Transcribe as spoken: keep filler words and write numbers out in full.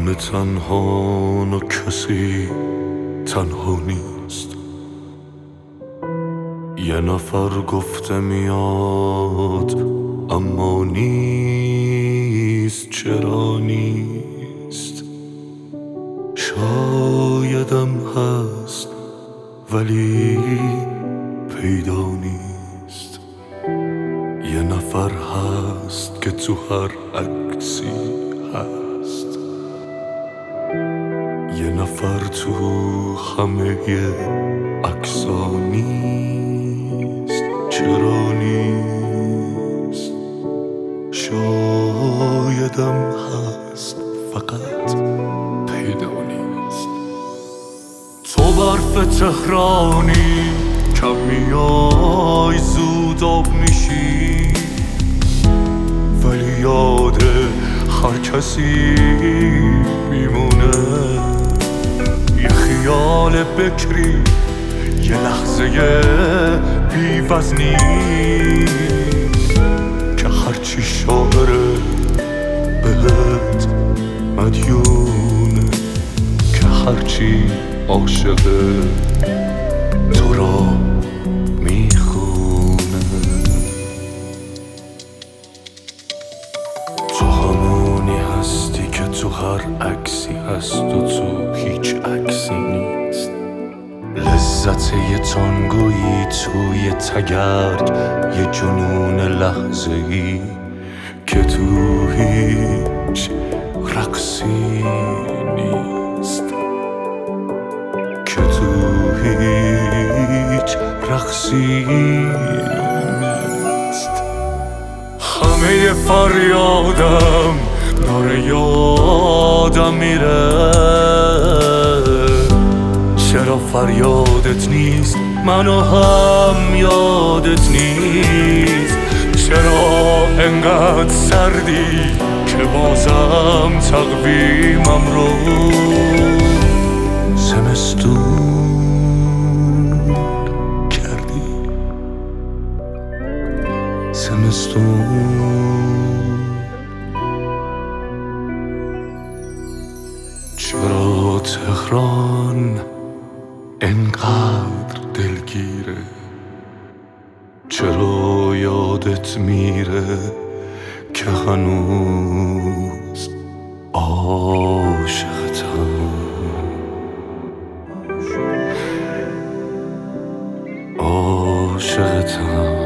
همه تنها و کسی تنها نیست. یه نفر گفته میاد اما نیست. چرا نیست؟ شایدم هست ولی پیدا نیست. یه نفر هست که تو هر عکسی هست. یه نفر تو همه عکسا نیست. چرا نیست؟ شایدم هست فقط پیدا نیست. تو برف تهرانی کم میای زود آب میشی، ولی یاد هر کسی میمونه. یه خیال بکری، یه لحظه بی‌وزنی که هرچی شاعره بهت مدیونه، که هرچی عاشقه تو را میخونه. تو همونی هستی که تو هر عکسی هست و تو هیچ عکسی نیست. لذت یه تانگویی توی تگرگ، یه جنون لحظه ای که تو هیچ رقصی نیست. که تو هیچ رقصی نیست. همه فریادم داره یادم میره. چرا فریادت نیست؟ منو هم یادت نیست. چرا انقدر سردی که بازم تقویمم رو زمستون کردی؟ زمستون. چرا تهران انقدر دلگیره؟ چرا یادت میره که هنوز عاشقتم؟ عاشقتم.